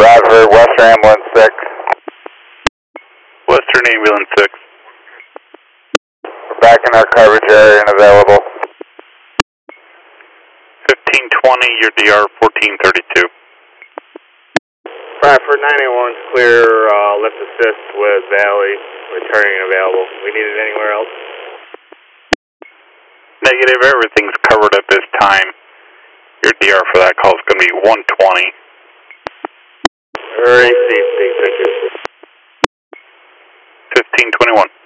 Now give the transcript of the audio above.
Bradford, Western Ambulance 6. Western Ambulance 6. We're back in our coverage area and available. 1520, your DR 1432. Bradford 981's clear, lift assist with Valley, returning and available. We need it anywhere else? Negative, everything's covered at this time. Your DR for that call is going to be 120. Very safe, thank you. 1521.